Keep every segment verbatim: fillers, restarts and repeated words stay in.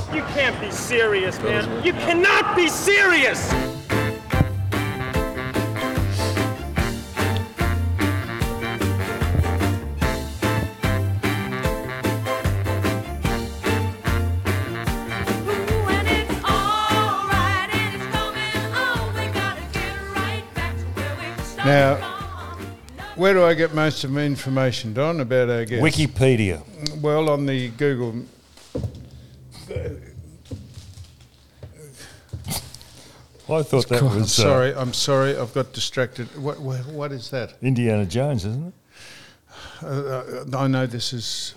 You can't be serious, man. You cannot be serious! Now, where do I get most of my information, Don, about our guests? Wikipedia. Well, on the Google... I thought that was... I'm sorry, uh, I'm sorry, I've got distracted. What, what, what is that? Indiana Jones, isn't it? Uh, uh, I know this is...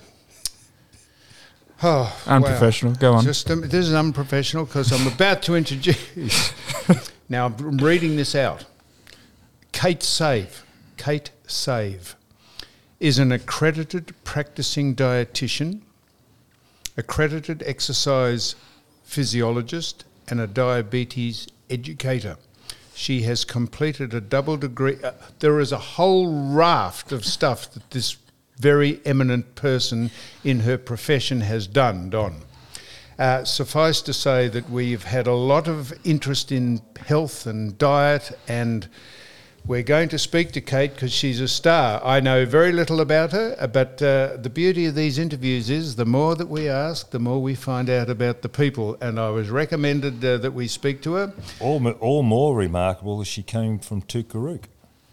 Oh, unprofessional, wow. Go on. Just, um, this is unprofessional because I'm about to introduce... Now, I'm reading this out. Kate Save, Kate Save, is an accredited practicing dietitian, accredited exercise physiologist, and a diabetes educator. She has completed a double degree. Uh, there is a whole raft of stuff that this very eminent person in her profession has done, Don. Uh, suffice to say that we've had a lot of interest in health and diet, and we're going to speak to Kate because she's a star. I know very little about her, but uh, the beauty of these interviews is the more that we ask, the more we find out about the people. And I was recommended uh, that we speak to her. All, all more remarkable is she came from Tukaruk.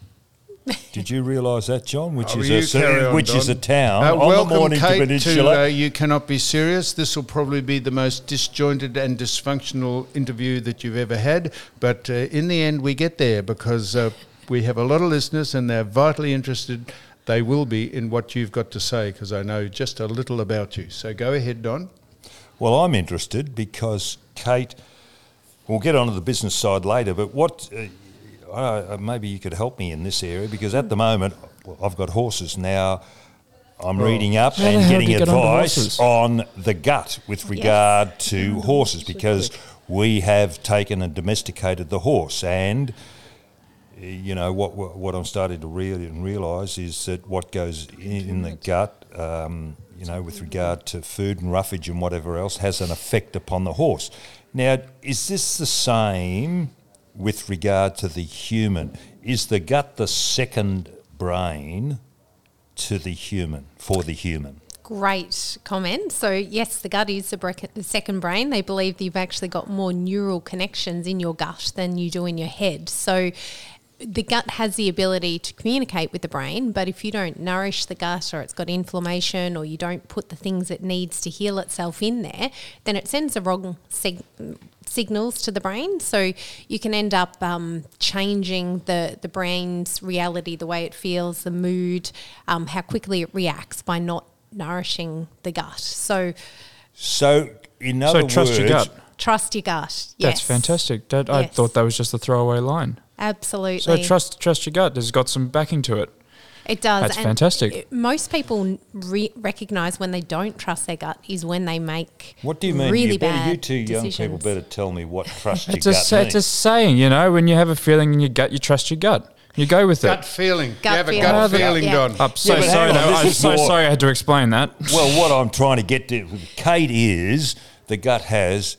Did you realise that, John? Which oh, is a on, which Don. is a town uh, on welcome, the Mornington Kate, Peninsula. to uh, You Cannot Be Serious. This will probably be the most disjointed and dysfunctional interview that you've ever had. But uh, in the end, we get there because... Uh, we have a lot of listeners and they're vitally interested. They will be in what you've got to say because I know just a little about you. So go ahead, Don. Well, I'm interested because Kate, we'll get onto the business side later, but what, uh, uh, maybe you could help me in this area because at the moment well, I've got horses now. I'm oh. reading up and How getting get advice on the gut with regard yes. to horses because we have taken and domesticated the horse and... You know, what what I'm starting to really realise is that what goes in, in the gut, um, you know, with regard to food and roughage and whatever else, has an effect upon the horse. Now, is this the same with regard to the human? Is the gut the second brain to the human, for the human? Great comment. So, yes, the gut is the, bre- the second brain. They believe that you've actually got more neural connections in your gut than you do in your head. So, the gut has the ability to communicate with the brain, but if you don't nourish the gut or it's got inflammation or you don't put the things it needs to heal itself in there, then it sends the wrong sig- signals to the brain. So you can end up um, changing the, the brain's reality, the way it feels, the mood, um, how quickly it reacts by not nourishing the gut. So, so in other so trust words... your gut. Trust your gut, yes. That's fantastic. That, I yes. thought that was just a throwaway line. Absolutely. So trust trust your gut. It's got some backing to it. It does. That's and fantastic. It, most people re- recognise when they don't trust their gut is when they make What do you mean? really you better, bad you two young decisions. people better tell me what trust your It's a, gut sa- means. it's a saying, you know, when you have a feeling in your gut, you trust your gut. You go with Gut it. feeling. Gut you have feeling. a gut Yeah. feeling, Yeah. Don. I'm so Yeah, but hang sorry. on, no, this I'm is so more- sorry I had to explain that. Well, what I'm trying to get to, Kate, is the gut has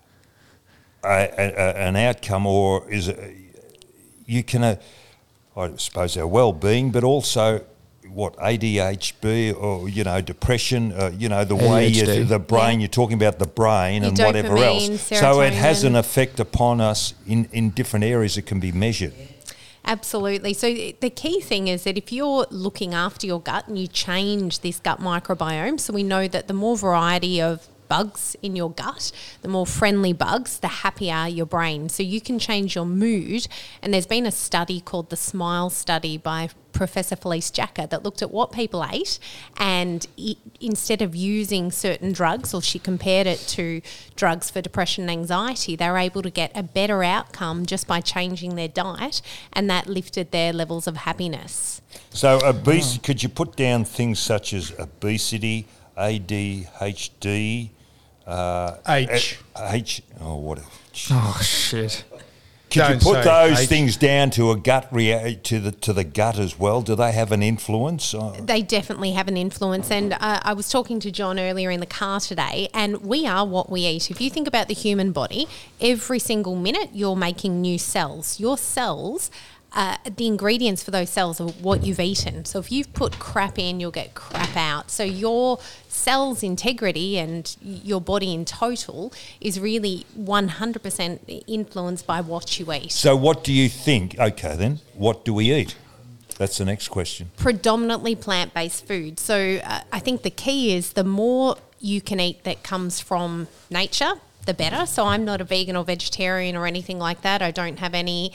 a, a, a, an outcome, or is a, you can, uh, I suppose, our well-being, but also what A D H D or you know depression, uh, you know the way you, A D H D. the brain. Yeah. You're talking about the brain Your and whatever dopamine, else. So it has serotonin. an effect upon us in, in different areas that can be measured. Absolutely. So the key thing is that if you're looking after your gut and you change this gut microbiome, so we know that the more variety of bugs in your gut, the more friendly bugs, the happier your brain. So you can change your mood. And there's been a study called the SMILE study by Professor Felice Jacka that looked at what people ate, and it, instead of using certain drugs, or she compared it to drugs for depression and anxiety, they were able to get a better outcome just by changing their diet, and that lifted their levels of happiness. So obesity, could you put down things such as obesity, A D H D, uh, H. H, oh, what? Oh, shit. could you Don't put say those hate. things down to a gut rea- to the to the gut as well? Do they have an influence? Uh, They definitely have an influence. And uh, I was talking to John earlier in the car today, and we are what we eat. If you think about the human body, every single minute you're making new cells. Your cells, uh, the ingredients for those cells are what you've eaten. So if you've put crap in, you'll get crap out. So your cell's integrity and your body in total is really one hundred percent influenced by what you eat. so what do you think? Okay, then what do we eat? That's the next question. Predominantly plant-based food. So uh, I think the key is the more you can eat that comes from nature, the better. So I'm not a vegan or vegetarian or anything like that. I don't have any,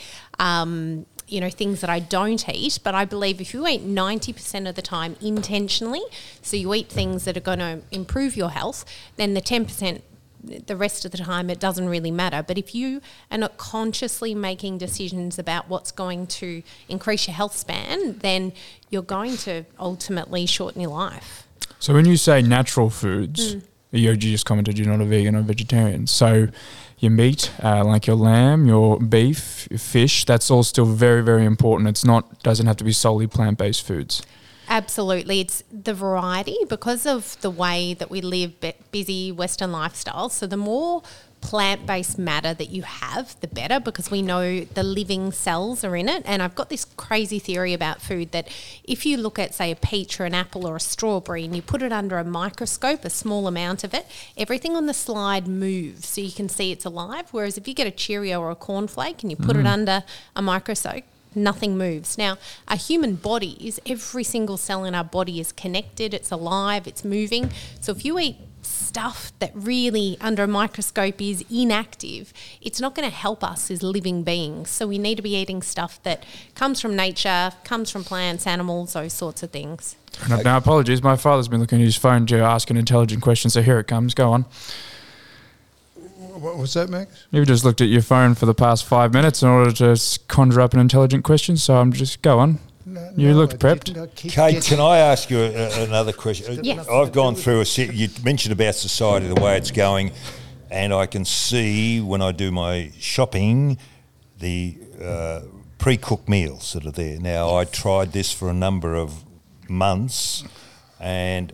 um, you know, things that I don't eat. But I believe if you eat ninety percent of the time intentionally, so you eat things that are going to improve your health, then the ten percent the rest of the time it doesn't really matter. But if you are not consciously making decisions about what's going to increase your health span, then you're going to ultimately shorten your life. So when you say natural foods, Mm. you just commented you're not a vegan or vegetarian. So your meat, uh, like your lamb, your beef, your fish, that's all still very, very important. It's not doesn't have to be solely plant-based foods. Absolutely. It's the variety because of the way that we live bu- busy Western lifestyles. So the more plant-based matter that you have, the better, because we know the living cells are in it. And I've got this crazy theory about food that if you look at, say, a peach or an apple or a strawberry and you put it under a microscope, a small amount of it, everything on the slide moves so you can see it's alive. Whereas if you get a Cheerio or a cornflake and you put it under a microscope, nothing moves. Now, our human bodies, every single cell in our body is connected, it's alive, it's moving. So if you eat stuff that really under a microscope is inactive, it's not going to help us as living beings. So we need to be eating stuff that comes from nature, comes from plants, animals, those sorts of things. Now, now, apologies, my father's been looking at his phone to ask an intelligent question, so here it comes. Go on. What was that, Max? You've just looked at your phone for the past five minutes in order to s- conjure up an intelligent question, so I'm just, go on. No, You looked I prepped. didn't. I keep Kate, getting- can I ask you a, another question? Yes. I've gone through a se- you mentioned about society, the way it's going, and I can see when I do my shopping the uh, pre-cooked meals that are there. Now, I tried this for a number of months, and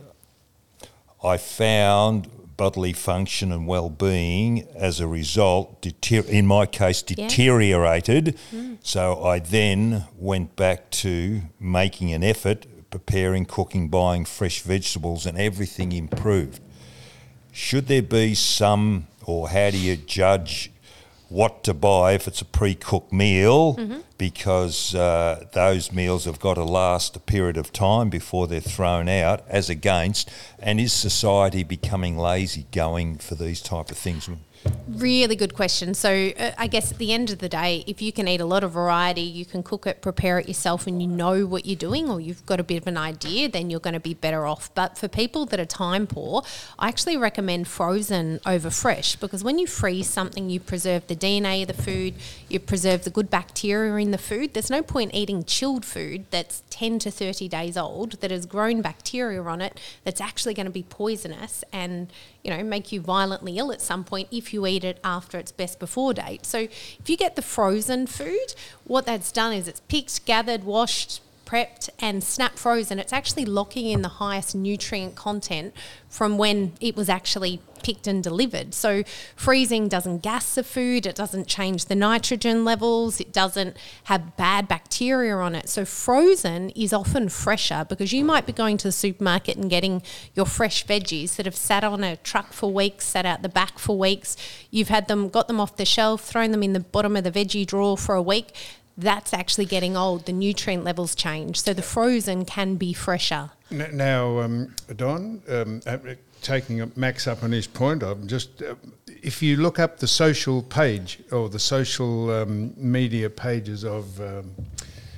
I found bodily function and well-being as a result, deter- in my case, Yeah. deteriorated. Mm. So I then went back to making an effort, preparing, cooking, buying fresh vegetables, and everything improved. Should there be some, or how do you judge what to buy if it's a pre-cooked meal, mm-hmm. because uh, those meals have got to last a period of time before they're thrown out, as against, and is society becoming lazy going for these type of things? Really good question. So uh, I guess at the end of the day, if you can eat a lot of variety, you can cook it, prepare it yourself, and you know what you're doing, or you've got a bit of an idea, then you're going to be better off. But for people that are time poor, I actually recommend frozen over fresh, because when you freeze something, you preserve the D N A of the food, you preserve the good bacteria in the food. There's no point eating chilled food that's ten to thirty days old that has grown bacteria on it that's actually going to be poisonous and, you know, make you violently ill at some point if you eat it after its best before date. So if you get the frozen food, what that's done is it's picked, gathered, washed, prepped and snap frozen. It's actually locking in the highest nutrient content from when it was actually picked and delivered. So freezing doesn't gas the food, it doesn't change the nitrogen levels, it doesn't have bad bacteria on it. So frozen is often fresher, because you might be going to the supermarket and getting your fresh veggies that have sat on a truck for weeks, sat out the back for weeks. You've had them, got them off the shelf, thrown them in the bottom of the veggie drawer for a week. That's actually getting old. The nutrient levels change. So the frozen can be fresher. N- Now, um, Don, um, uh, taking up Max up on his point, I'm just uh, if you look up the social page or the social um, media pages of um,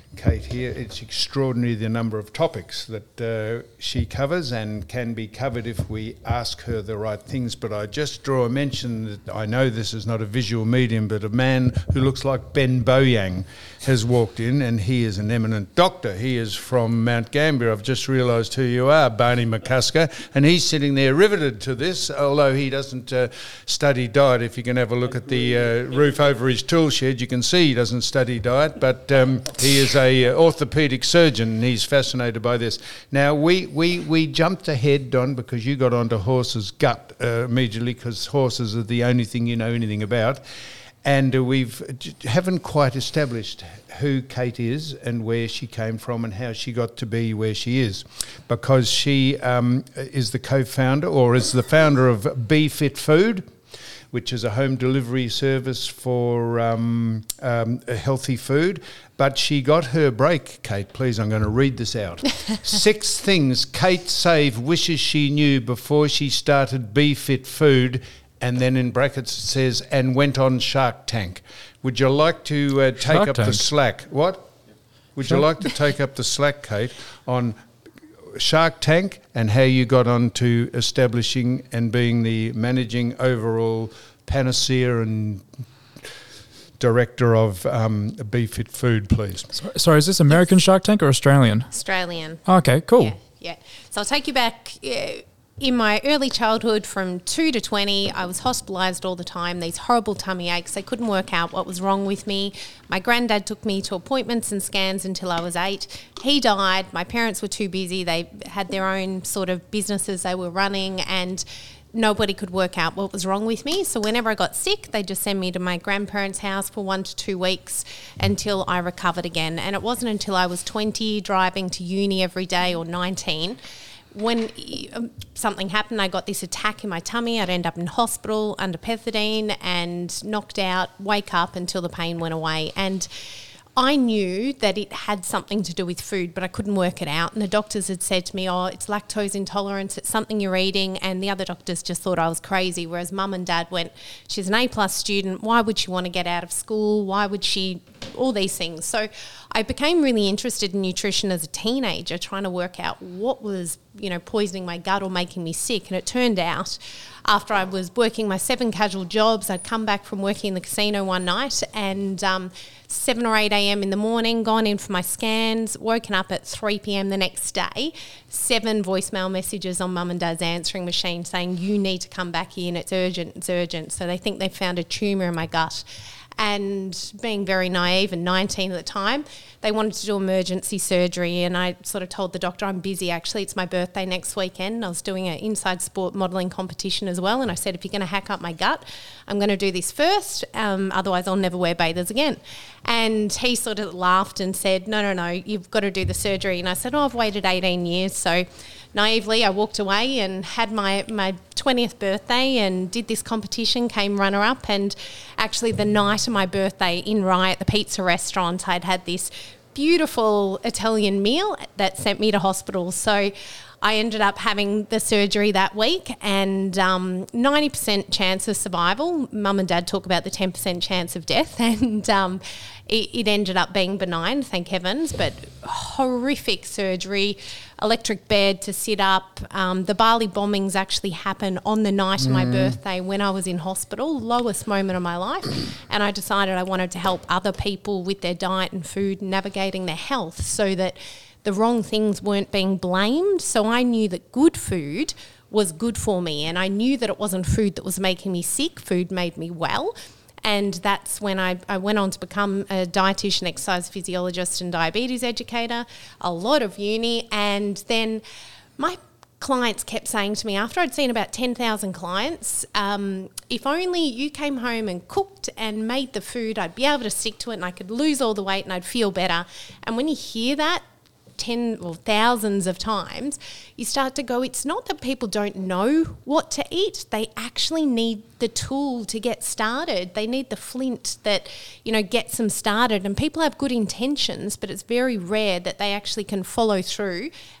Kate here. It's extraordinary the number of topics that uh, she covers and can be covered if we ask her the right things. But I just draw a mention that I know this is not a visual medium, but a man who looks like Ben Boyang has walked in, and he is an eminent doctor. He is from Mount Gambier. I've just realised who you are, Barney McCusker, and he's sitting there riveted to this, although he doesn't uh, study diet. If you can have a look at the uh, roof over his tool shed, you can see he doesn't study diet, but um, he is a uh, orthopaedic surgeon, and he's fascinated by this. Now, we, we, we jumped ahead, Don, because you got onto horses' gut uh, immediately, because horses are the only thing you know anything about. And uh, we've j- haven't quite established who Kate is and where she came from and how she got to be where she is, because she um, is the co-founder or is the founder of BeFit Food, which is a home delivery service for um, um, healthy food. But she got her break, Kate. Please, I'm going to read this out. Six things Kate Save wishes she knew before she started BeFit Food. And then in brackets it says, and went on Shark Tank. Would you like to uh, take Shark up the Tank? slack? What? Would Shark- you like to take up the slack, Kate, on Shark Tank and how you got on to establishing and being the managing overall panacea and director of um, BeFit Food, please? So- Sorry, is this American Shark Tank or Australian? Australian. Okay, cool. Yeah, yeah. So I'll take you back. Uh, in my early childhood, from two to twenty, I was hospitalised all the time, these horrible tummy aches. They couldn't work out what was wrong with me. My granddad took me to appointments and scans until I was eight. He died. My parents were too busy. They had their own sort of businesses they were running, and nobody could work out what was wrong with me. So whenever I got sick, they'd just send me to my grandparents' house for one to two weeks until I recovered again. And it wasn't until I was twenty, driving to uni every day, or nineteen, when um, something happened. I got this attack in my tummy. I'd end up in hospital under pethidine and knocked out, wake up until the pain went away. And I knew that it had something to do with food, but I couldn't work it out. And the doctors had said to me, oh, it's lactose intolerance, it's something you're eating. And the other doctors just thought I was crazy, whereas mum and dad went, she's an A-plus student, why would she want to get out of school? Why would she, all these things. So I became really interested in nutrition as a teenager, trying to work out what was, you know, poisoning my gut or making me sick. And it turned out, after I was working my seven casual jobs, I'd come back from working in the casino one night, and um, seven or eight a.m. in the morning, gone in for my scans, woken up at three p.m. the next day, seven voicemail messages on mum and dad's answering machine saying, you need to come back in, it's urgent, it's urgent. So they think they found a tumour in my gut. And being very naive and nineteen at the time, they wanted to do emergency surgery, and I sort of told the doctor, I'm busy actually, it's my birthday next weekend. And I was doing an inside sport modelling competition as well, and I said, if you're going to hack up my gut, I'm going to do this first, um, otherwise I'll never wear bathers again. And he sort of laughed and said, no, no, no, you've got to do the surgery. And I said, oh, I've waited eighteen years, so naively I walked away and had my, my twentieth birthday and did this competition, came runner-up, and actually the night of my birthday in Rye at the pizza restaurant, I'd had this beautiful Italian meal that sent me to hospital. So I ended up having the surgery that week, and um, ninety percent chance of survival. Mum and dad talk about the ten percent chance of death, and um, it, it ended up being benign, thank heavens, but horrific surgery, electric bed to sit up. Um, the Bali bombings actually happened on the night of my birthday when I was in hospital, lowest moment of my life, and I decided I wanted to help other people with their diet and food, navigating their health, so that the wrong things weren't being blamed. So I knew that good food was good for me, and I knew that it wasn't food that was making me sick. Food made me well. And that's when I, I went on to become a dietitian, exercise physiologist and diabetes educator, a lot of uni. And then my clients kept saying to me, after I'd seen about ten thousand clients, um, if only you came home and cooked and made the food, I'd be able to stick to it and I could lose all the weight and I'd feel better. And when you hear that ten or thousands of times, you start to go, it's not that people don't know what to eat. They actually need the tool to get started. They need the flint that, you know, gets them started. And people have good intentions, but it's very rare that they actually can follow through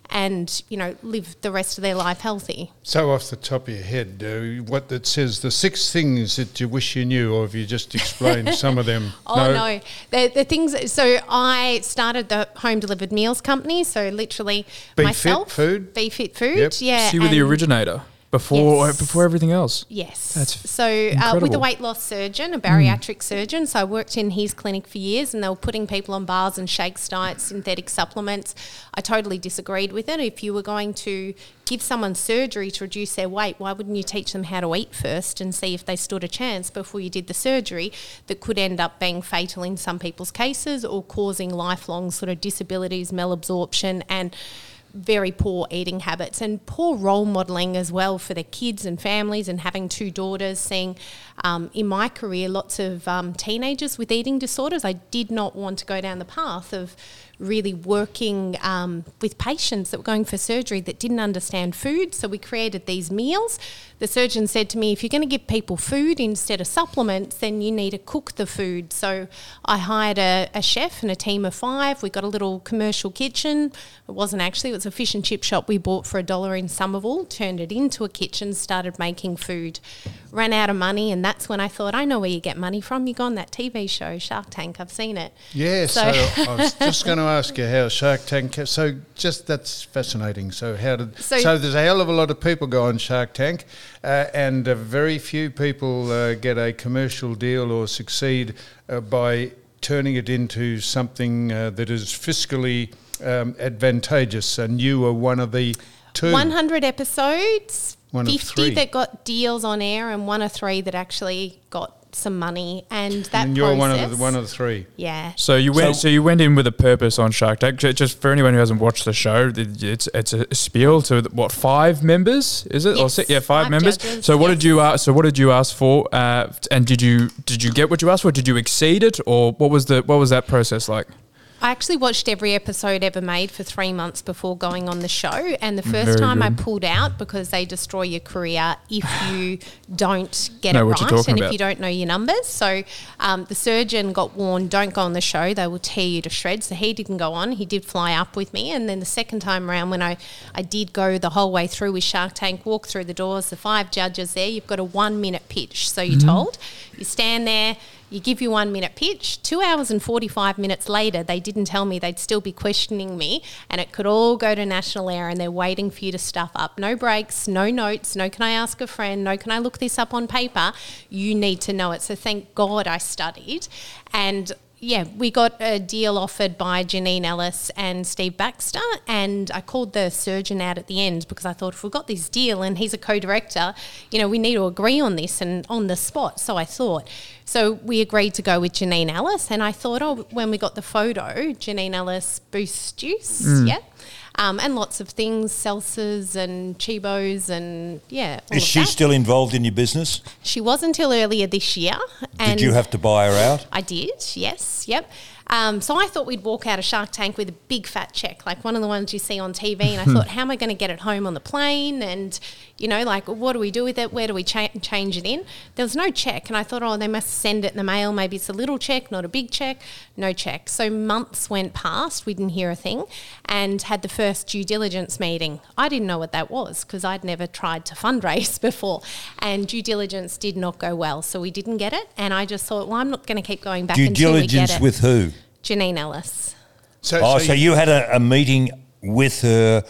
and, you know, live the rest of their life healthy. So off the top of your head, uh, what that says, the six things that you wish you knew, or have you just explained some of them? Oh, no. no. The, the things, so I started the home delivered meals company, so literally Be myself. Fit Food? Be Fit Food, Yep. yeah. So you were the and- originator before Yes. before everything else. Yes. That's so uh, with incredible. a weight loss surgeon, a bariatric surgeon. So I worked in his clinic for years, and they were putting people on bars and shakes diets, synthetic supplements. I totally disagreed with it. If you were going to give someone surgery to reduce their weight, why wouldn't you teach them how to eat first and see if they stood a chance before you did the surgery that could end up being fatal in some people's cases or causing lifelong sort of disabilities, malabsorption, and very poor eating habits and poor role modelling as well for their kids and families, and having two daughters, seeing um, in my career lots of um, teenagers with eating disorders. I did not want to go down the path of really working um, with patients that were going for surgery that didn't understand food. So we created these meals. The surgeon said to me, if you're going to give people food instead of supplements, then you need to cook the food. So I hired a, a chef and a team of five. We got a little commercial kitchen. It wasn't actually, it was a fish and chip shop we bought for a dollar in Somerville, turned it into a kitchen, started making food, ran out of money, and that's when I thought, I know where you get money from. You go on that T V show, Shark Tank, I've seen it. Yeah, so, So- I was just going to ask you how Shark Tank. So just that's fascinating. So how did? So, So- there's a hell of a lot of people go on Shark Tank, uh, and uh, very few people uh, get a commercial deal or succeed uh, by turning it into something uh, that is fiscally um, advantageous. And you were one of the two. one hundred episodes, One of fifty three. that got deals on air, and one of three that actually got some money. And that and you're process, one of the one of the three. yeah. So you went. So- So, you went in with a purpose on Shark Tank. Ju- Just for anyone who hasn't watched the show, th- it's it's a spiel to the- what five members is it? Or Yes, six? Yeah, five, five members. judges, So what yes. did you ask? So what did you ask for? Uh, and did you did you get what you asked for? Did you exceed it, or what was the what was that process like? I actually watched every episode ever made for three months before going on the show. And the first Very time I good. pulled out because they destroy your career if you don't get Know it what you're right talking and about. if you don't know your numbers. So um, the surgeon got warned, don't go on the show. They will tear you to shreds. So he didn't go on. He did fly up with me. And then the second time around when I, I did go the whole way through with Shark Tank, walk through the doors, the five judges there, you've got a one minute pitch. So you're told, you stand there, you give your one minute pitch. Two hours and forty-five minutes later, they didn't tell me they'd still be questioning me, and it could all go to national air, and they're waiting for you to stuff up. No breaks, no notes, no can I ask a friend, no can I look this up on paper. You need to know it. So thank God I studied. And yeah, we got a deal offered by Janine Ellis and Steve Baxter, and I called the surgeon out at the end because I thought if we've got this deal and he's a co-director, you know, we need to agree on this and on the spot. So I thought. So we agreed to go with Janine Ellis, and I thought, oh, when we got the photo, Janine Ellis Boost Juice, yeah, um, and lots of things, salsas and Chibos and, yeah, all Is of she that. still involved in your business? She was until earlier this year. And Did you have to buy her out? I did, yes, yep. Um, so I thought we'd walk out of Shark Tank with a big fat check, like one of the ones you see on T V. And I thought, how am I going to get it home on the plane? And, you know, like, what do we do with it? Where do we cha- change it in? There was no check. And I thought, oh, they must send it in the mail. Maybe it's a little check, not a big check. No check. So months went past. We didn't hear a thing, and had the first due diligence meeting. I didn't know what that was because I'd never tried to fundraise before. And due diligence did not go well. So we didn't get it. And I just thought, well, I'm not going to keep going back Due until we get diligence it. with who? Janine Ellis. So, Oh, so you had a, a meeting with her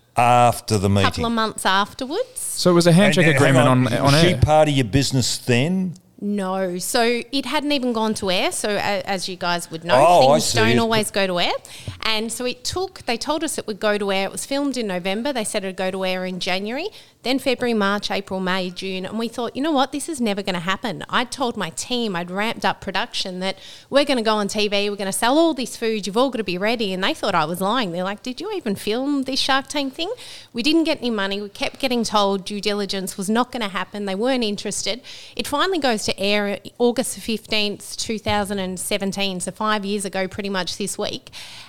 after the A meeting? couple of months afterwards. So it was a handshake And, uh, agreement hang on on Was she air. part of your business then? No, so it hadn't even gone to air. So uh, as you guys would know, Oh, I things see. don't It's- always go to air. And so it took, they told us it would go to air. It was filmed in November. They said it would go to air in January, then February, March, April, May, June. And we thought, you know what, this is never going to happen. I'd told my team, I'd ramped up production, that we're going to go on T V, we're going to sell all this food, you've all got to be ready. And they thought I was lying. They're like, did you even film this Shark Tank thing? We didn't get any money. We kept getting told due diligence was not going to happen. They weren't interested. It finally goes to air August fifteenth, two thousand seventeen, so five years ago pretty much this week.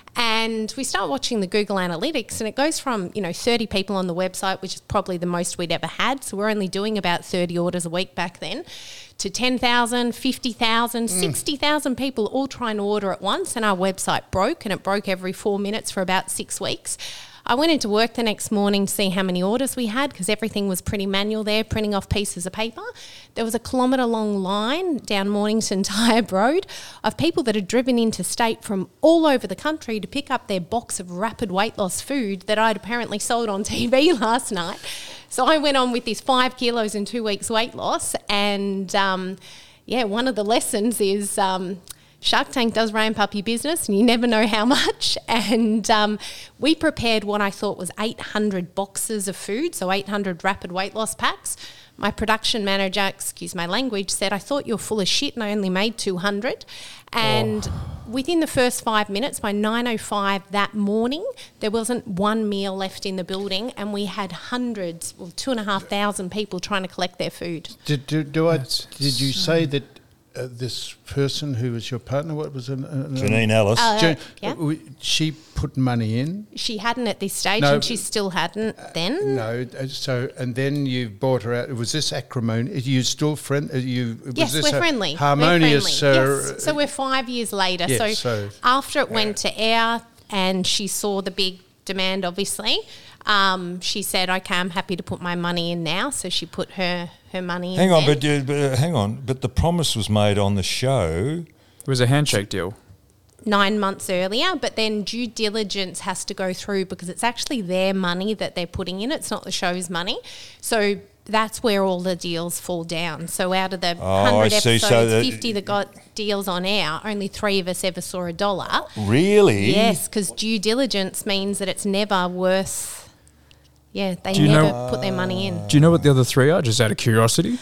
And we start watching the Google Analytics, and it goes from, you know, thirty people on the website, which is probably the most we'd ever had. So we're only doing about thirty orders a week back then, to ten thousand, fifty thousand, sixty thousand people all trying to order at once. And our website broke, and it broke every four minutes for about six weeks. I went into work the next morning to see how many orders we had because everything was pretty manual there, printing off pieces of paper. There was a kilometre long line down Mornington Tyre Road of people that had driven interstate from all over the country to pick up their box of rapid weight loss food that I'd apparently sold on T V last night. So I went on with this five kilos in two weeks weight loss, and um, yeah, one of the lessons is um, Shark Tank does ramp up your business and you never know how much. And um, we prepared what I thought was eight hundred boxes of food, so eight hundred rapid weight loss packs. My production manager, excuse my language, said, I thought you were full of shit and I only made two hundred. And oh. within the first five minutes, by nine oh five that morning, there wasn't one meal left in the building, and we had hundreds, well, two and a half thousand people trying to collect their food. Did, do, do I, did you say that uh, this person who was your partner, what was her name? Janine Ellis. Uh, Jan- yeah. uh, she put money in? She hadn't at this stage, No, and she still hadn't then. No, uh, so, and then you bought her out. Was this acrimony? Are you still friend? Are you, was Yes, this we're a friendly. Harmonious. We're friendly. Uh, yes. So we're five years later. Yes, so, so- after it went to air and she saw the big demand, obviously, um, she said, okay, I'm happy to put my money in now. So she put her, her money in. Hang on, then. but, uh, but uh, hang on, but the promise was made on the show. It was a handshake deal. Nine months earlier, but then due diligence has to go through because it's actually their money that they're putting in. It's not the show's money. So that's where all the deals fall down. So out of the Oh, I one hundred see. episodes, So that- fifty that got deals on air, only three of us ever saw a dollar. Really? Yes, because due diligence means that it's never worth, yeah, they Do you never know- put their money in. Do you know what the other three are, just out of curiosity?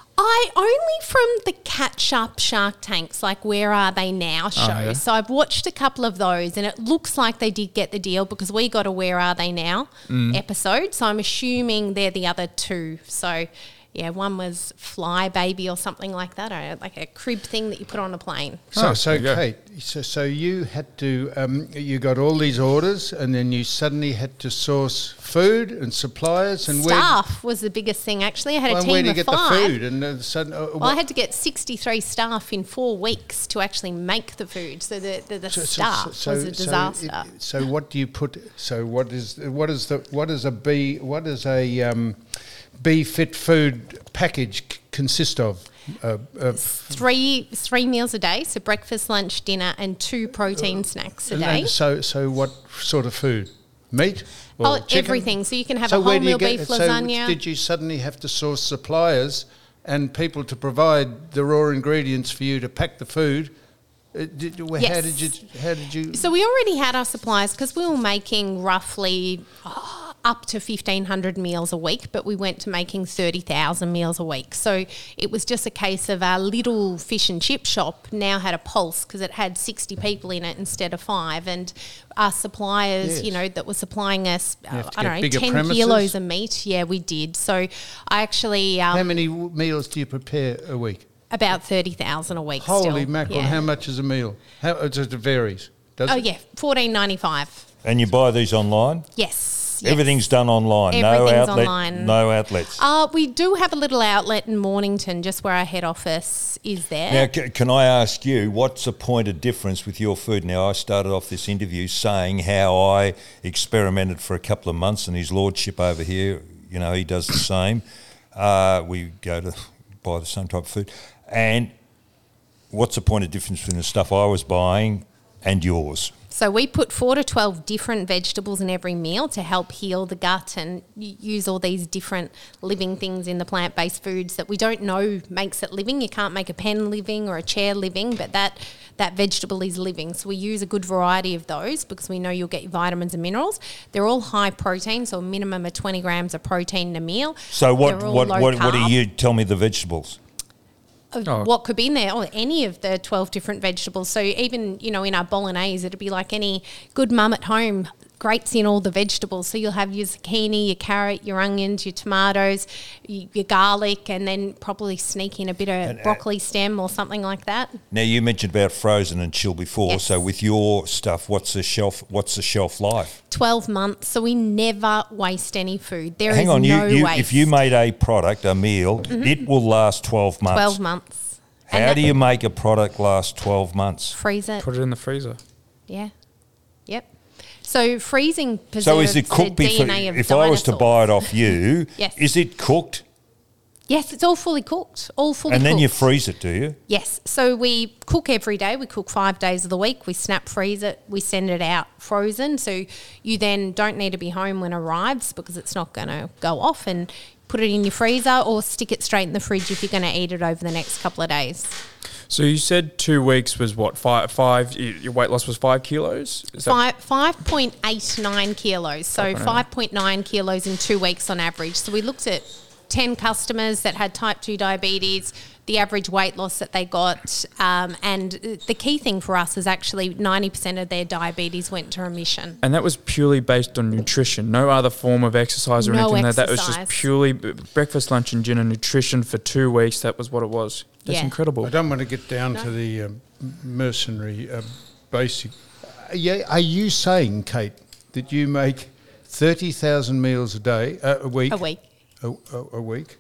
I only from the catch-up Shark Tanks, like Where Are They Now shows. yeah. So I've watched a couple of those, and it looks like they did get the deal because we got a Where Are They Now episode. So I'm assuming they're the other two. So yeah, one was Fly Baby or something like that, or like a crib thing that you put on a plane. So, Oh, so there you go. Kate, so, so you had to, um, you got all these orders, and then you suddenly had to source food and suppliers, and Staff was the biggest thing, actually. I had where, a and where team do you of get five. the food? And uh, sudden, uh, Well, I had to get sixty-three staff in four weeks to actually make the food. So the, the, the so- so- staff so- was a so disaster. it- So, what do you put? So what is what is the what is a B what is a um, Be Fit food package c- consist of? Uh, uh, Three three meals a day, so breakfast, lunch, dinner, and two protein snacks a and- day. and so so what sort of food? Meat? Or Oh, chicken? everything. So you can have So a where whole do you meal get- beef so lasagna. did you suddenly have to source suppliers and people to provide the raw ingredients for you to pack the food? Uh, did, well, How Yes. did you? How did you? So we already had our supplies because we were making roughly oh, up to fifteen hundred meals a week, but we went to making thirty thousand meals a week. So it was just a case of our little fish and chip shop now had a pulse because it had sixty people in it instead of five. And our suppliers, Yes. you know, that were supplying us, uh, have to I get don't know, bigger ten premises? kilos of meat. Yeah, we did. So I actually... Um, how many w- meals do you prepare a week? About thirty thousand a week Holy still. mackerel! Yeah. How much is a meal? How it just varies. Does Oh, it? yeah, fourteen ninety-five. And you buy these online? Yes. yes. Everything's done online. no Everything's outlet. online. No outlets. Uh, we do have a little outlet in Mornington, just where our head office is there. Now, c- can I ask you, what's a point of difference with your food? Now, I started off this interview saying how I experimented for a couple of months, and his lordship over here, you know, he does the same. Uh, we go to buy the same type of food. And what's the point of difference between the stuff I was buying and yours? So we put four to twelve different vegetables in every meal to help heal the gut and y- use all these different living things in the plant-based foods that we don't know makes it living. You can't make a pen living or a chair living, but that, that vegetable is living. So we use a good variety of those because we know you'll get your vitamins and minerals. They're all high protein, so a minimum of twenty grams of protein in a meal. So what, They're all what, low what, what do carb. you tell me the vegetables? Of Oh. what could be in there, or any of the twelve different vegetables. So even, you know, in our bolognese, it'd be like any good mum at home grates in all the vegetables. So you'll have your zucchini, your carrot, your onions, your tomatoes, y- your garlic, and then probably sneak in a bit of And, uh, broccoli stem or something like that. Now, you mentioned about frozen and chill before. Yes. So with your stuff, what's the shelf? What's the shelf life? twelve months, so we never waste any food. There is Hang on, no you, you waste. if you made a product, a meal, it will last twelve months. twelve months. And How that- do you make a product last twelve months? freeze it? Put it in the freezer. Yeah. Yep. So freezing preserves So is it cooked the before? D N A of If I was to dinosaurs. buy it off you, Yes. is it cooked? Yes, it's all fully cooked. All fully And then cooked. you freeze it, do you? Yes. So we cook every day. We cook five days of the week. We snap freeze it. We send it out frozen. So you then don't need to be home when it arrives because it's not going to go off, and put it in your freezer or stick it straight in the fridge if you're going to eat it over the next couple of days. So you said two weeks was what, five, five y- your weight loss was five kilos? Is that- Five five point eight nine kilos. So five point nine kilos in two weeks on average. So we looked at ten customers that had type two diabetes, the average weight loss that they got, um, and the key thing for us is actually ninety percent of their diabetes went to remission. And that was purely based on nutrition, no other form of exercise or No anything like that. That was exercise. just purely b- breakfast, lunch, and dinner nutrition for two weeks. That was what it was. That's Yeah. incredible. I don't want to get down to the um, mercenary uh, basic. Uh, yeah, are you saying, Kate, that you make thirty thousand meals a day, uh, a week? A week. A, a, a week?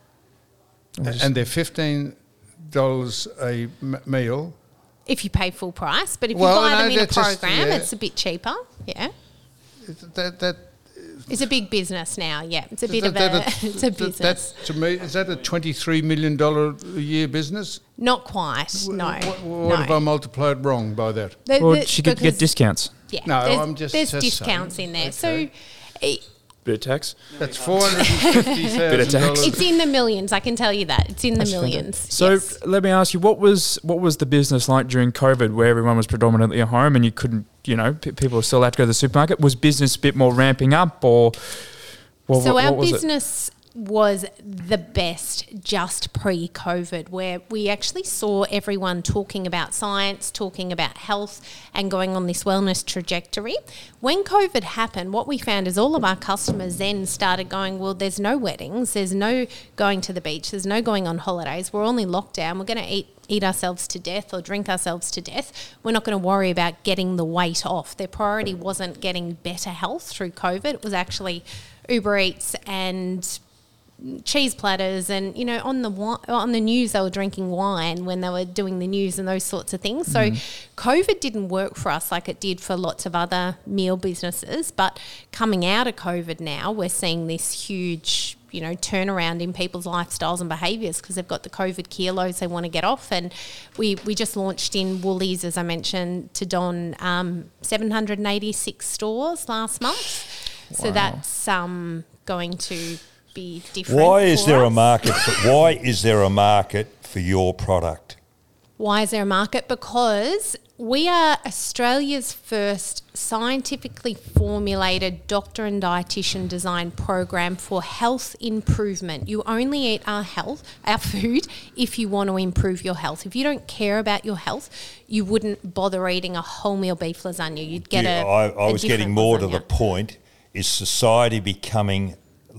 just- And they're fifteen dollars a m- meal. If you pay full price, but if Well, you buy no, them in a that's just- program, yeah. it's a bit cheaper. Yeah. That, that, It's a big business now. Yeah. It's a bit that, of a, that- it's a that- business. That, to me, is that a twenty-three million dollars a year business? Not quite. No. What, what have no. I multiplied wrong by that? The- Or the- she could get because- discounts. Yeah. No, there's, I'm just- There's just discounts saying. in there. Okay. So it, Bit of tax. That's four hundred fifty Bit of thousand tax. dollars. it's in the millions. I can tell you that. It's in the millions. So yes. let me ask you, what was what was the business like during COVID, where everyone was predominantly at home and you couldn't, you know, p- people were still had to go to the supermarket? Was business a bit more ramping up, or what, So what, our what was it? business was the best just pre-COVID, where we actually saw everyone talking about science, talking about health, and going on this wellness trajectory. When COVID happened, what we found is all of our customers then started going, well, there's no weddings, there's no going to the beach, there's no going on holidays, we're only locked down, we're going to eat eat ourselves to death or drink ourselves to death. We're not going to worry about getting the weight off. Their priority wasn't getting better health through COVID. It was actually Uber Eats and cheese platters, and you know, on the wi- on the news they were drinking wine when they were doing the news and those sorts of things. So COVID didn't work for us like it did for lots of other meal businesses, but coming out of COVID now, we're seeing this huge, you know, turnaround in people's lifestyles and behaviours because they've got the COVID kilos they want to get off. And we, we just launched in Woolies, as I mentioned to Don, um, seven hundred eighty-six stores last month. So that's um, going to be different. Why is for there a us. market? For, why is there a market for your product? Why is there a market? Because we are Australia's first scientifically formulated doctor and dietitian design program for health improvement. You only eat our health, our food, if you want to improve your health. If you don't care about your health, you wouldn't bother eating a wholemeal beef lasagna. You'd get Yeah, a. I, I a was getting different more to lasagna. the point. Is society becoming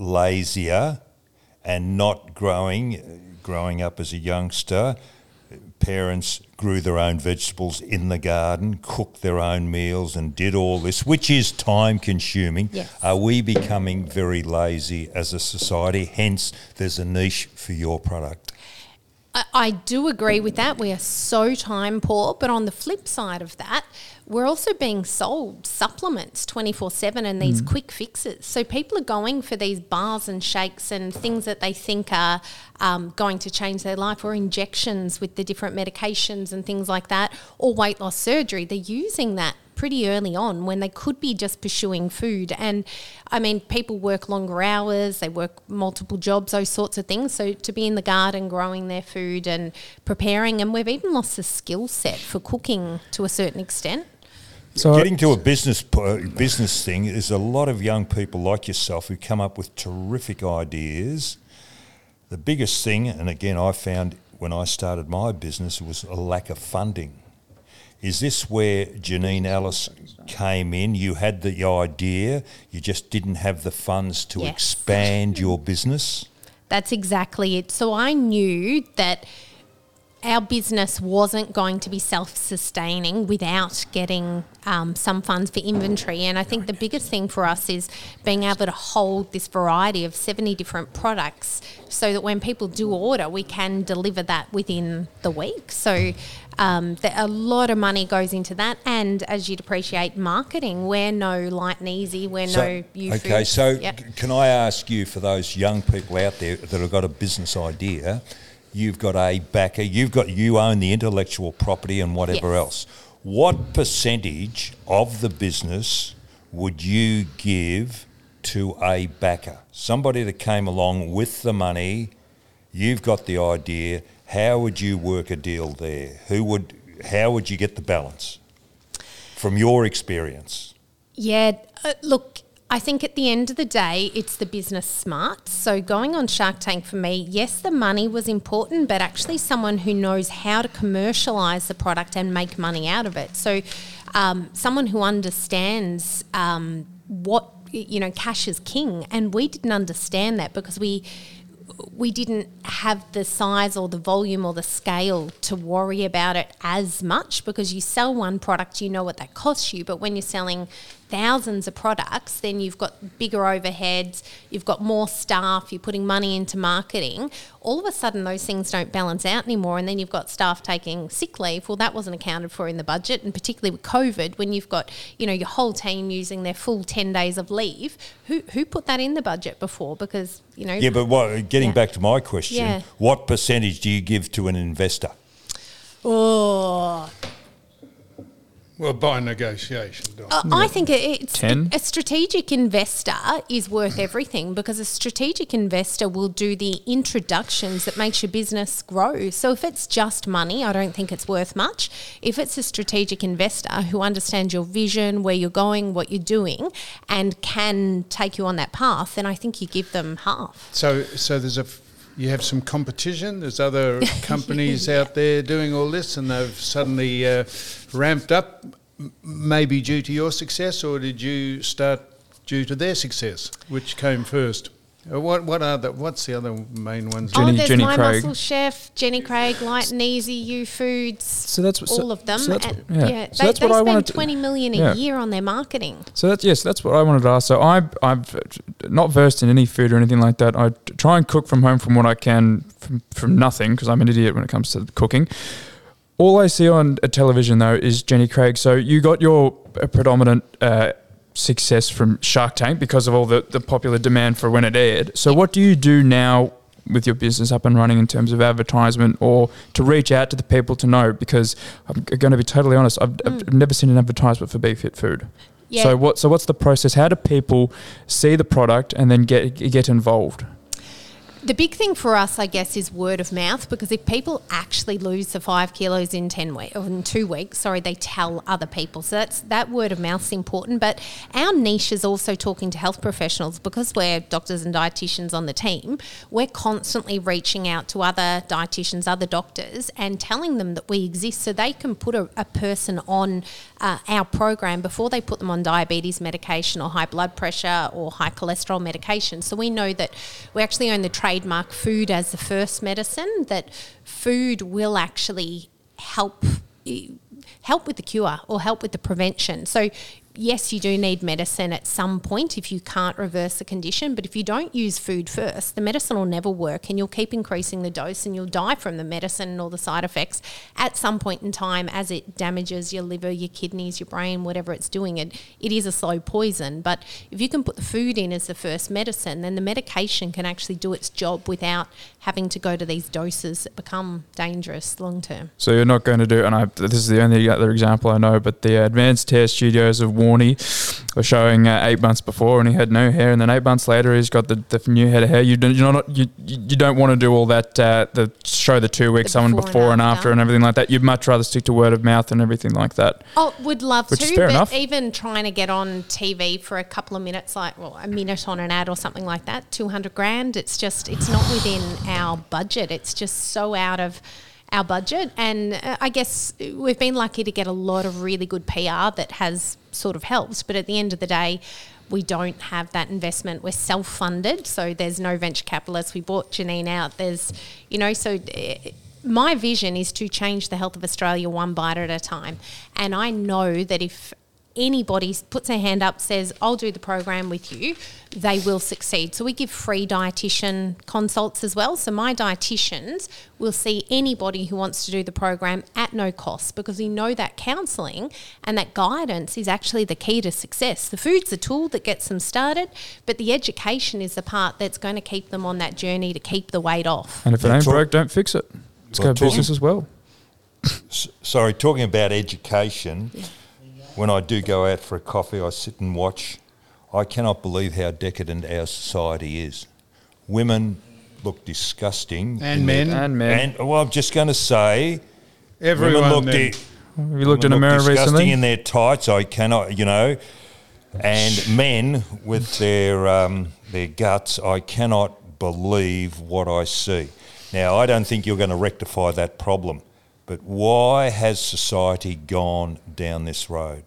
lazier and not growing? Growing up as a youngster, parents grew their own vegetables in the garden, cooked their own meals and did all this, which is time consuming. Yes. Are we becoming very lazy as a society? Hence, there's a niche for your product. I, I do agree with that. We are so time poor, but on the flip side of that, we're also being sold supplements twenty-four seven and these quick fixes. So people are going for these bars and shakes and things that they think are um, going to change their life, or injections with the different medications and things like that, or weight loss surgery. They're using that pretty early on when they could be just pursuing food. And I mean, people work longer hours, they work multiple jobs, those sorts of things. So to be in the garden growing their food and preparing, and we've even lost the skill set for cooking to a certain extent. So Getting to a business po- business thing, there's a lot of young people like yourself who come up with terrific ideas. The biggest thing, and again I found when I started my business, was a lack of funding. Is this where Janine Ellis came in? You had the idea, you just didn't have the funds to Yes. expand your business? That's exactly it. So I knew that our business wasn't going to be self-sustaining without getting um, some funds for inventory. And I think the biggest thing for us is being able to hold this variety of seventy different products so that when people do order, we can deliver that within the week. So um, the, a lot of money goes into that. And as you'd appreciate, marketing, we're no Light and Easy, we're So- no you Okay, Foods. so Yep. c- can I ask you, for those young people out there that have got a business idea, you've got a backer, you've got you own the intellectual property and whatever Yes. else. What percentage of the business would you give to a backer? Somebody that came along with the money, you've got the idea. How would you work a deal there? Who would? How would you get the balance from your experience? Yeah, uh, look, I think at the end of the day, it's the business smart. So going on Shark Tank for me, yes, the money was important, but actually someone who knows how to commercialise the product and make money out of it. So um, someone who understands um, what, you know, cash is king. And we didn't understand that because we... we didn't have the size or the volume or the scale to worry about it as much, because you sell one product, you know what that costs you. But when you're selling thousands of products, then you've got bigger overheads, you've got more staff, you're putting money into marketing. All of a sudden those things don't balance out anymore, and then you've got staff taking sick leave. Well, that wasn't accounted for in the budget, and particularly with COVID, when you've got, you know, your whole team using their full ten days of leave, who who put that in the budget before? Because, you know... Yeah, but what, getting Yeah. back to my question, Yeah. what percentage do you give to an investor? Oh... Well, by negotiation, Don. Uh, I think it- it's ten? a strategic investor is worth everything, because a strategic investor will do the introductions that makes your business grow. So if it's just money, I don't think it's worth much. If it's a strategic investor who understands your vision, where you're going, what you're doing, and can take you on that path, then I think you give them half. So, so there's a, f- you have some competition. There's other companies out there doing all this, and they've suddenly uh, ramped up. m- Maybe due to your success, or did you start due to their success? Which came first? Uh, What what are the what's the other main ones? Jenny- oh, there's Jenny My Craig. Muscle Chef, Jenny Craig, Light and Easy, You Foods, So that's what- so- all of them. so that's and what- yeah. yeah, So they, that's they what I spend wanted to- twenty million a yeah. year on their marketing. So that's yes, that's what I wanted to ask. So I I've not versed in any food or anything like that. I try and cook from home from what I can from, from nothing, because I'm an idiot when it comes to cooking. All I see on a television though is Jenny Craig. So you got your uh, predominant uh, success from Shark Tank because of all the, the popular demand for when it aired. So what do you do now with your business up and running in terms of advertisement, or to reach out to the people to know? Because I'm going to be totally honest, I've, I've never seen an advertisement for Be Fit Food. Yeah. So what? So what's the process? How do people see the product and then get get involved? The big thing for us, I guess, is word of mouth, because if people actually lose the five kilos in ten weeks, or in two weeks, sorry, they tell other people. So that's that word of mouth is important. But our niche is also talking to health professionals, because we're doctors and dietitians on the team. We're constantly reaching out to other dietitians, other doctors, and telling them that we exist, so they can put a, a person on uh, our program before they put them on diabetes medication or high blood pressure or high cholesterol medication. So we know that we actually own the trademark food as the first medicine, that food will actually help help with the cure or help with the prevention. So yes, you do need medicine at some point if you can't reverse the condition, but if you don't use food first, the medicine will never work, and you'll keep increasing the dose, and you'll die from the medicine and all the side effects at some point in time as it damages your liver, your kidneys, your brain, whatever it's doing. It, it is a slow poison, but if you can put the food in as the first medicine, then the medication can actually do its job without having to go to these doses that become dangerous long term. So you're not going to do, and I, this is the only other example I know, but the Advanced Hair Studios of Warney were showing uh, eight months before, and he had no hair, and then eight months later he's got the, the new head of hair. You don't, you're not, you, you don't want to do all that, uh, the show the two weeks, The someone before before and and after. after. and everything like that. You'd much rather stick to word of mouth and everything like that. Oh, would love Which to, is fair but enough. even trying to get on T V for a couple of minutes, like well, a minute on an ad or something like that, two hundred grand, it's just, it's not within our budget. It's just so out of our budget. And uh, I guess we've been lucky to get a lot of really good P R that has sort of helped. But at the end of the day, we don't have that investment. We're self-funded, so there's no venture capitalists. We bought Janine out. There's, you know, so uh, my vision is to change the health of Australia one bite at a time. And I know that if anybody puts their hand up, says, I'll do the program with you, they will succeed. So we give free dietitian consults as well. So my dietitians will see anybody who wants to do the program at no cost, because we know that counselling and that guidance is actually the key to success. The food's the tool that gets them started, but the education is the part that's going to keep them on that journey to keep the weight off. And if it Yeah, ain't talk- broke, don't fix it. Let's Well, go talking- business as well. S- sorry, talking about education, when I do go out for a coffee, I sit and watch. I cannot believe how decadent our society is. Women look disgusting. And in their- men. And men. And, well, I'm just going to say, Everyone women look, then. di- Have you looked in a women mirror look disgusting recently? in their tights. I cannot, you know, and men with their um, their guts. I cannot believe what I see. Now, I don't think you're going to rectify that problem, but why has society gone down this road?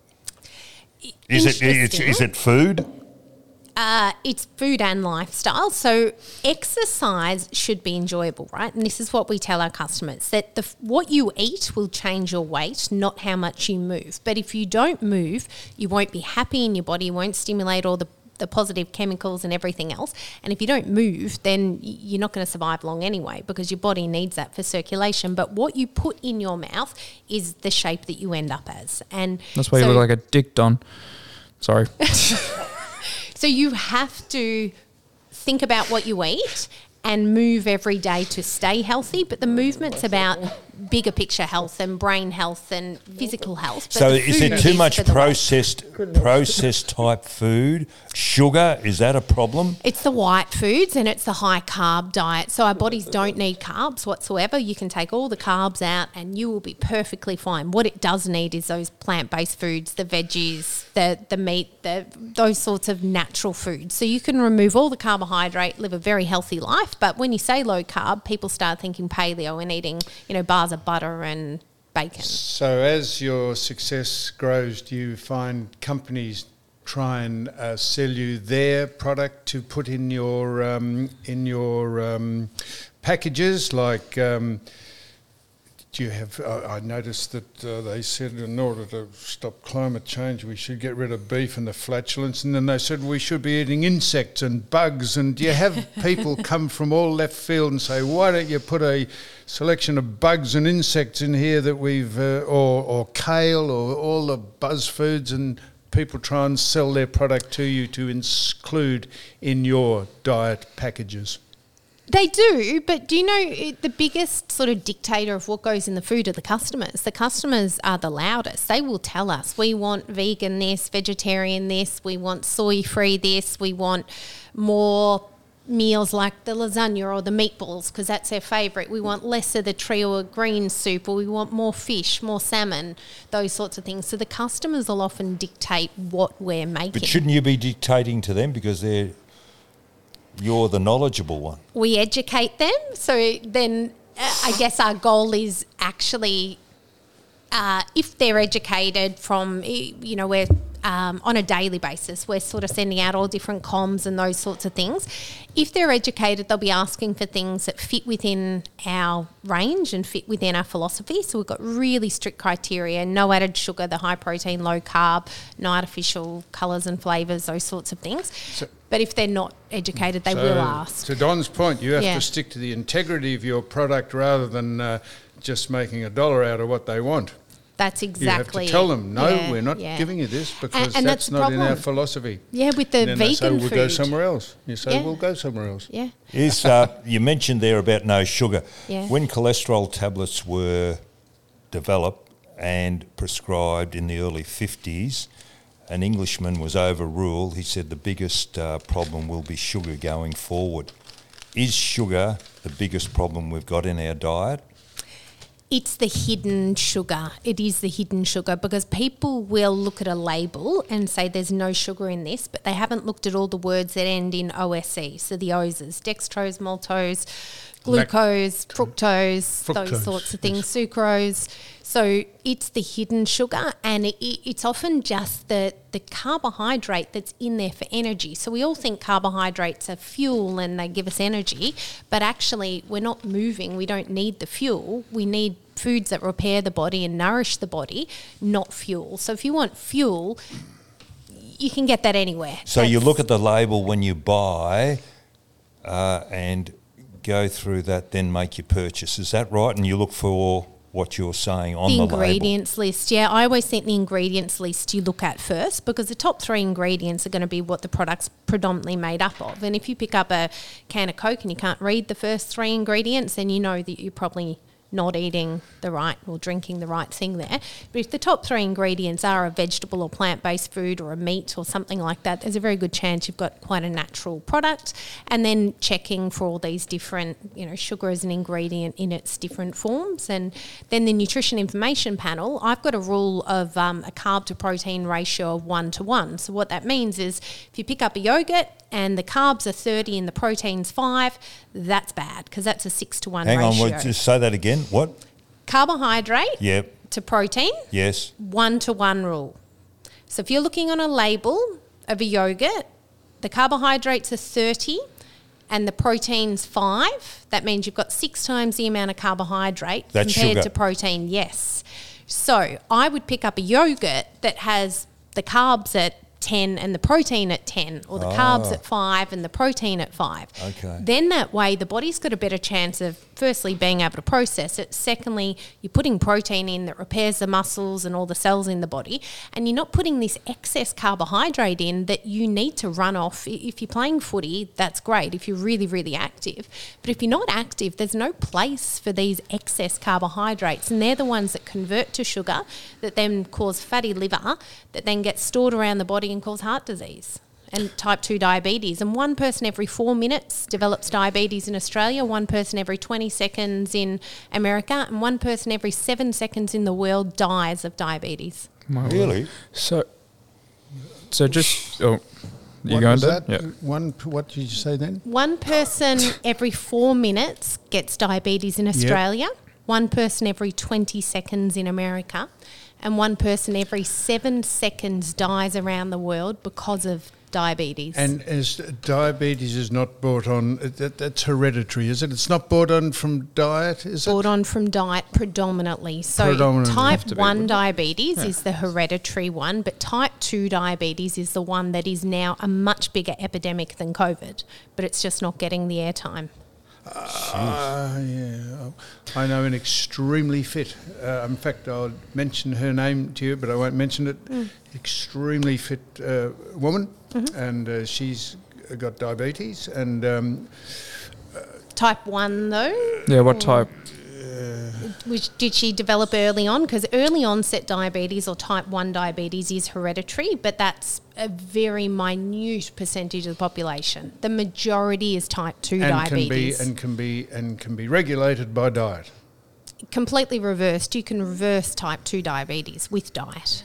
Is it, it's, Interesting. is it food? Uh, it's food and lifestyle. So exercise should be enjoyable, right? And this is what we tell our customers, that the what you eat will change your weight, not how much you move. But if you don't move, you won't be happy in your body, you won't stimulate all the, the positive chemicals and everything else. And if you don't move, then y- you're not going to survive long anyway, because your body needs that for circulation. But what you put in your mouth is the shape that you end up as. And That's why you so- look like a dick, Don. Sorry. So you have to think about what you eat and move every day to stay healthy. But the movement's about bigger picture health and brain health and physical health. But So the is it food too much for the weight. processed processed type food? Sugar, is that a problem? It's the white foods and it's the high carb diet. So our bodies don't need carbs whatsoever. You can take all the carbs out and you will be perfectly fine. What it does need is those plant-based foods, the veggies, the, the meat, the, those sorts of natural foods. So you can remove all the carbohydrate, live a very healthy life. But when you say low carb, people start thinking paleo and eating, you know, bars of butter and bacon. So as your success grows, do you find companies try and uh, sell you their product to put in your um, in your um, packages? Like, um, do you have? Uh, I noticed that uh, they said in order to stop climate change, we should get rid of beef and the flatulence, and then they said we should be eating insects and bugs. And do you have people come from all left field and say, why don't you put a selection of bugs and insects in here that we've, uh, or or kale or all the buzz foods, and people try and sell their product to you to include in your diet packages? They do, but do you know it- the biggest sort of dictator of what goes in the food are the customers. The customers are the loudest. They will tell us, we want vegan this, vegetarian this, we want soy-free this, we want more meals like the lasagna or the meatballs because that's their favourite. We want less of the trio of green soup, or we want more fish, more salmon, those sorts of things. So the customers will often dictate what we're making. But shouldn't you be dictating to them because they're you're the knowledgeable one? We educate them. So then uh, I guess our goal is actually uh, if they're educated from, you know, we're um, on a daily basis, we're sort of sending out all different comms and those sorts of things. If they're educated, they'll be asking for things that fit within our range and fit within our philosophy. So we've got really strict criteria: no added sugar, the high protein, low carb, no artificial colours and flavours, those sorts of things. So- But if they're not educated, they So, will ask. To Don's point, you have Yeah. to stick to the integrity of your product rather than uh, just making a dollar out of what they want. That's exactly. You have to tell them, no, yeah, we're not yeah. giving you this because and that's, that's the not in our problem. philosophy. Yeah, with the And then they vegan say, we'll food. go somewhere else. You say, Yeah. we'll go somewhere else. Yeah. Is uh, you mentioned there about no sugar. Yeah. When cholesterol tablets were developed and prescribed in the early fifties, an Englishman was overruled. He said the biggest uh, problem will be sugar going forward. Is sugar the biggest problem we've got in our diet? It's the hidden sugar. It is the hidden sugar because people will look at a label and say there's no sugar in this, but they haven't looked at all the words that end in O S E, so the O's, dextrose, maltose, glucose, fructose, Fructose, those sorts of things, yes. sucrose. So it's the hidden sugar, and it, it's often just the, the carbohydrate that's in there for energy. So we all think carbohydrates are fuel and they give us energy, but actually we're not moving. We don't need the fuel. We need foods that repair the body and nourish the body, not fuel. So if you want fuel, you can get that anywhere. So you That's- look at the label when you buy uh, and go through that, then make your purchase. Is that right? And you look for what you're saying on the the, label. ingredients list. Yeah, I always think the ingredients list you look at first, because the top three ingredients are going to be what the product's predominantly made up of. And if you pick up a can of Coke and you can't read the first three ingredients, then you know that you're probably not eating the right or drinking the right thing there. But if the top three ingredients are a vegetable or plant-based food or a meat or something like that, there's a very good chance you've got quite a natural product. And then checking for all these different, you know, sugar as an ingredient in its different forms. And then the nutrition information panel, I've got a rule of um, a carb to protein ratio of one to one. So what that means is if you pick up a yogurt and the carbs are thirty and the protein's five, that's bad, because that's a six to one Hang ratio. on, wait, just say that again. What? Carbohydrate Yep. to protein, Yes. one to one rule. So if you're looking on a label of a yogurt, the carbohydrates are thirty and the protein's five, that means you've got six times the amount of carbohydrate That's compared sugar. to protein, yes. So I would pick up a yogurt that has the carbs at ten and the protein at ten, or the carbs at five and the protein at five. Okay. Then that way the body's got a better chance of firstly being able to process it. Secondly, you're putting protein in that repairs the muscles and all the cells in the body, and you're not putting this excess carbohydrate in that you need to run off. If you're playing footy, that's great if you're really, really active. But if you're not active, there's no place for these excess carbohydrates, and they're the ones that convert to sugar that then cause fatty liver that then gets stored around the body and cause heart disease and type two diabetes. And one person every four minutes develops diabetes in Australia, one person every twenty seconds in America, and one person every seven seconds in the world dies of diabetes. My word. Really? So, so just oh, you What going was to that? Yeah. One, what did you say then? One person every four minutes gets diabetes in Australia, one person every twenty seconds in America, and one person every seven seconds dies around the world because of diabetes. And as diabetes is not brought on, that, that's hereditary, is it? It's not brought on from diet, is brought it? on from diet predominantly. So Predominantly. type Have to be, one wouldn't it? diabetes Yeah. is the hereditary one, but type two diabetes is the one that is now a much bigger epidemic than COVID, but it's just not getting the airtime. Ah, yeah. I know an extremely fit, uh, in fact, I'll mention her name to you, but I won't mention it. Mm. Extremely fit uh, woman, Mm-hmm. and uh, she's got diabetes, and um, Type one though, Yeah, what type? which did she develop early on? Because early onset diabetes or type one diabetes is hereditary, but that's a very minute percentage of the population. The majority is type two and can be diabetes. and can be and can be regulated by diet. Completely reversed. You can reverse type two diabetes with diet.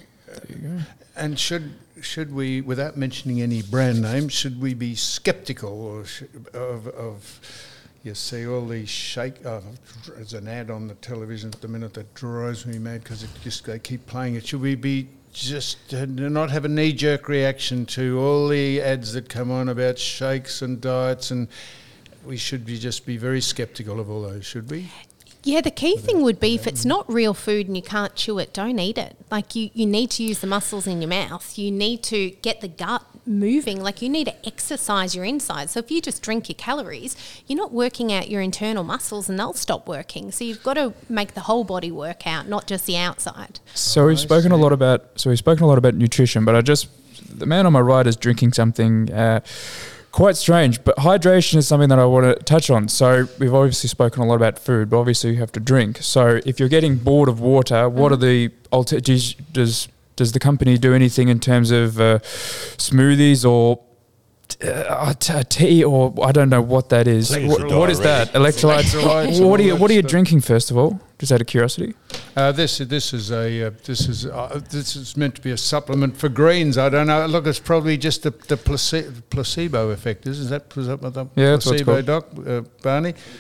And should should we, without mentioning any brand names, should we be sceptical or sh- of, of you see all these shake? Oh, there's an ad on the television at the minute that drives me mad because it just they keep playing it. Should we be just uh, not have a knee jerk reaction to all the ads that come on about shakes and diets, and we should be just be very sceptical of all those? Should we? Yeah, the key thing would be if it's not real food and you can't chew it, don't eat it. Like you, you need to use the muscles in your mouth. You need to get the gut moving. Like you need to exercise your insides. So if you just drink your calories, you're not working out your internal muscles and they'll stop working. So you've got to make the whole body work out, not just the outside. So we've I spoken a see. lot about so we've spoken a lot about nutrition, but I just the man on my right is drinking something uh, quite strange. But hydration is something that I want to touch on. So we've obviously spoken a lot about food, but obviously you have to drink. So if you're getting bored of water, what are the alter- does, does does the company do anything in terms of uh, smoothies or uh, t- tea or I don't know what that is. I think it's What, a what is that? diuretic. Electrolytes. Electrolytes and what are all you that What are you stuff. drinking first of all? Just out of curiosity. Uh, this this is a uh, this is uh, this is meant to be a supplement for greens. I don't know. Look, it's probably just the the placebo, placebo effect. Is, is that was that what the Yeah, that's what it's placebo, called. Doc uh, Barney?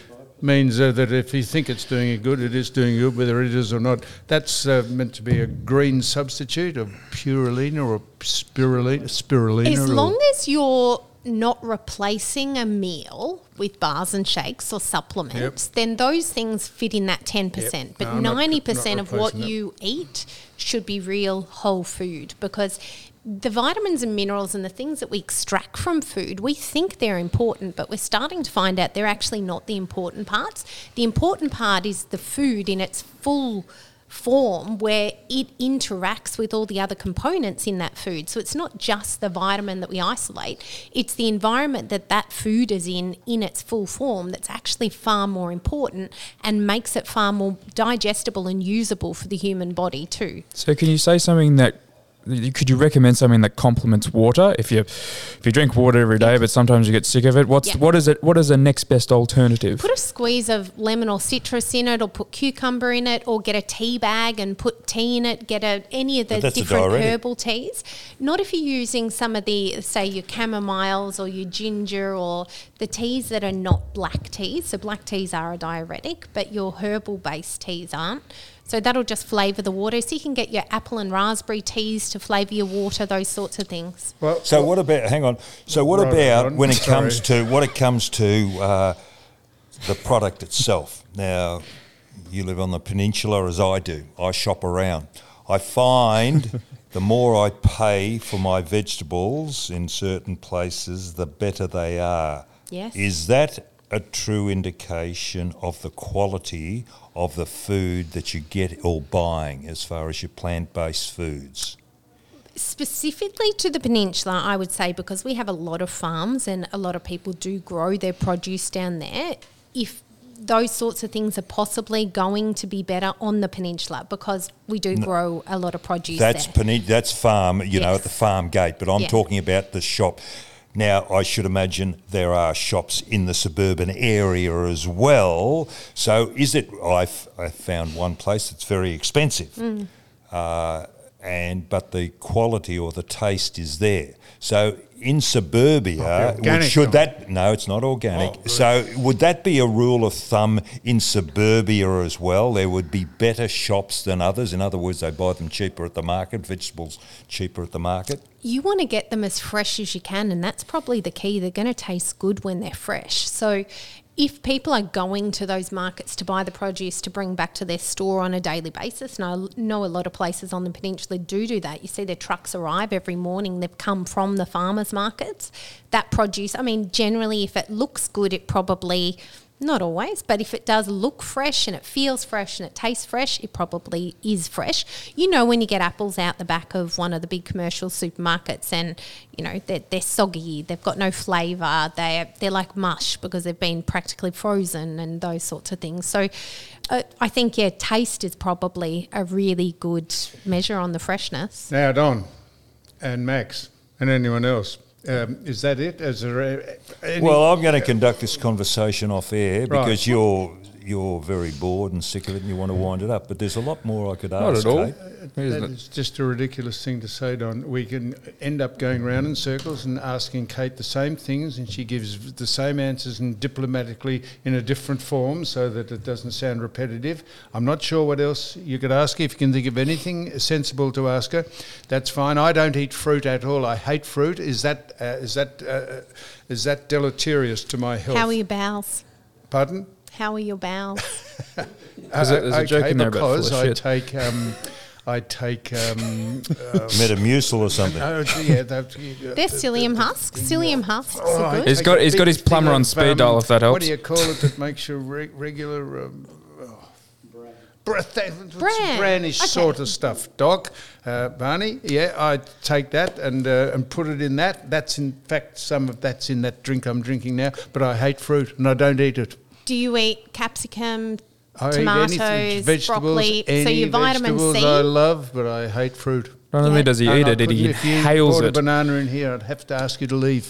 means uh, that if you think it's doing it good, it is doing good, whether it is or not. That's uh, meant to be a green substitute of Purina or spirulina. spirulina As or long as you're not replacing a meal with bars and shakes or supplements, Yep. then those things fit in that ten percent. Yep. But No, I'm not- ninety percent not of what replacing that. you eat should be real whole food, because the vitamins and minerals and the things that we extract from food, we think they're important, but we're starting to find out they're actually not the important parts. The important part is the food in its full form, where it interacts with all the other components in that food. So it's not just the vitamin that we isolate, it's the environment that that food is in in its full form that's actually far more important and makes it far more digestible and usable for the human body too. So can you say something that, could you recommend something that complements water? If you if you drink water every day, but sometimes you get sick of it, what's Yeah. what is it? What is the next best alternative? Put a squeeze of lemon or citrus in it, or put cucumber in it, or get a tea bag and put tea in it. Get a, any of the But that's a different diuretic. herbal teas. Not if you're using some of the, say, your chamomiles or your ginger or the teas that are not black teas. So black teas are a diuretic, but your herbal-based teas aren't. So that'll just flavour the water. So you can get your apple and raspberry teas to flavour your water, those sorts of things. Well, So what about? Hang on. So what Right, about Ron, when it sorry. comes to what it comes to uh, the product itself? Now, you live on the peninsula as I do. I shop around. I find the more I pay for my vegetables in certain places, the better they are. Yes. Is that a true indication of the quality of the food that you get or buying as far as your plant-based foods? Specifically to the peninsula, I would say, because we have a lot of farms and a lot of people do grow their produce down there, if those sorts of things are possibly going to be better on the peninsula, because we do grow a lot of produce That's there. penin- that's farm, you know, Yes. at the farm gate. But I'm Yeah. talking about the shop. Now, I should imagine there are shops in the suburban area as well. So, is it? I've I found one place that's very expensive, Mm. uh, and but the quality or the taste is there. So, in suburbia, would- organic, should John. that? No, it's not organic. Oh, right. So, would that be a rule of thumb in suburbia as well? There would be better shops than others. In other words, they buy them cheaper at the market, vegetables cheaper at the market. You want to get them as fresh as you can, and that's probably the key. They're going to taste good when they're fresh. So if people are going to those markets to buy the produce to bring back to their store on a daily basis, and I know a lot of places on the peninsula do do that. You see their trucks arrive every morning. They've come from the farmers markets. That produce, I mean, generally if it looks good, it probably... Not always, but if it does look fresh and it feels fresh and it tastes fresh, it probably is fresh. You know, when you get apples out the back of one of the big commercial supermarkets and, you know, they're, they're soggy, they've got no flavour, they're, they're like mush because they've been practically frozen and those sorts of things. So uh, I think, yeah, taste is probably a really good measure on the freshness. now, Don and Max and anyone else, um, is that it? Is there a- any, Well, I'm going to conduct this conversation off air Right. because you're you're very bored and sick of it and you want to wind it up. But there's a lot more I could Not ask. at all. Kate. that is just a ridiculous thing to say, Don. We can end up going round in circles and asking Kate the same things, and she gives the same answers and diplomatically in a different form so that it doesn't sound repetitive. I'm not sure what else you could ask her. If you can think of anything sensible to ask her, that's fine. I don't eat fruit at all. I hate fruit. Is that uh, is that uh, is that deleterious to my health? How are your bowels? Pardon? How are your bowels? There's a- there's a joke in there about full of because I shit. take um, I take um, uh, Metamucil or something. oh, yeah, that, They're psyllium husks. Psyllium husks Oh, are I good. He's take got- a he's got big his plumber thing on of, speed dial, if that What helps. do you call it that makes your re- regular um, oh, bran? Bran. Branish Okay. sort of stuff, Doc. Uh, Barney, yeah, I take that and uh, and put it in that. That's in fact some of that's in that drink I'm drinking now. But I hate fruit and I don't eat it. Do you eat capsicum, I tomatoes, eat anything, vegetables, broccoli? any So your vitamin vegetables C. I love, but I hate fruit. Not only Yeah. does he And eat I it, it couldn't- he if you hails brought a it. banana in here, I'd have to ask you to leave.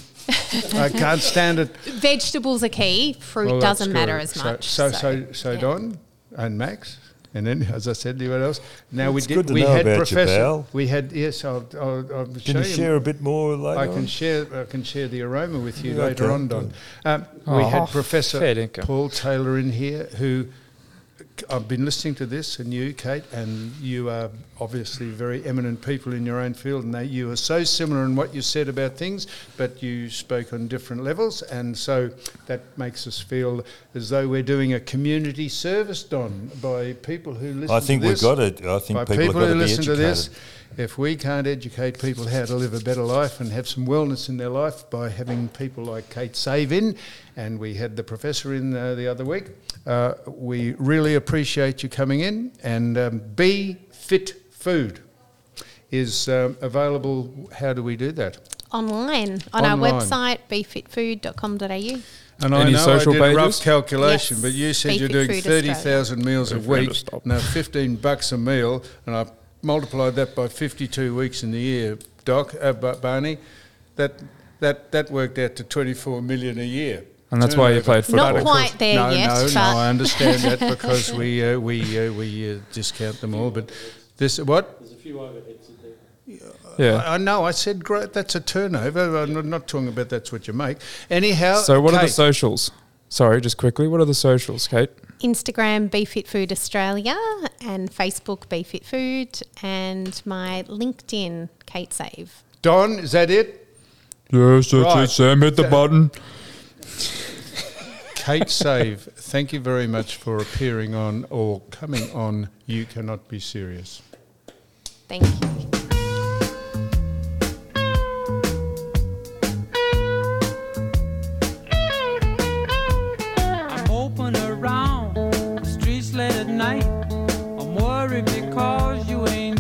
I can't stand it. Vegetables are key. Fruit Well, doesn't that's matter good. as So- much. So, so, so, yeah. Don and Max, And then, as I said, anyone else? Now we It's did. good to we know had about you, Professor. pal. We had yes. I'll, I'll, I'll show Can you share a bit more later I can on? share. I can share the aroma with you Yeah, later okay. on, Don. Um, we Oh, had Professor fair dinkum. Paul Taylor in here, who I've been listening to this, and you, Kate, and you are obviously very eminent people in your own field, and they, you are so similar in what you said about things, but you spoke on different levels, and so that makes us feel as though we're doing a community service, Don, by people who listen I think to we've this. got it. I think By people, people have got who to be listen educated. to this, if we can't educate people how to live a better life and have some wellness in their life by having people like Kate Save in, and we had the professor in uh, the other week, uh, we really appreciate you coming in. And um, Be Fit Food is um, available. How do we do that? Online on Online. our website, be fit food dot com dot a u. And Any I know social I did a rough pages? calculation, Yes, but you said Be you're Fit doing Food thirty Australia. thousand meals a Wait for him to week, stop. no, fifteen bucks a meal, and I multiplied that by fifty-two weeks in the year, Doc, uh, Ba- Barney, that, that, that worked out to twenty-four million a year. And that's why you turnover. played Not football. But of quite course- there no, yet, No, no, but- I understand that because we uh, we uh, we uh, discount them all. But this what? There's a few overheads in there. Yeah. I, I know. I said great. That's a turnover. I'm not- not talking about that's what you make. Anyhow. So what are the Kate, socials? Sorry, just quickly. What are the socials, Kate? Instagram, Be Fit Food Australia, and Facebook, Be Fit Food, and my LinkedIn, Kate Save. Don, is that it? Yes, that's Right. it. Sam, hit the So- button. Kate Save, thank you very much for appearing on or coming on You Cannot Be Serious. Thank you. I'm moping around the streets late at night. I'm worried because you ain't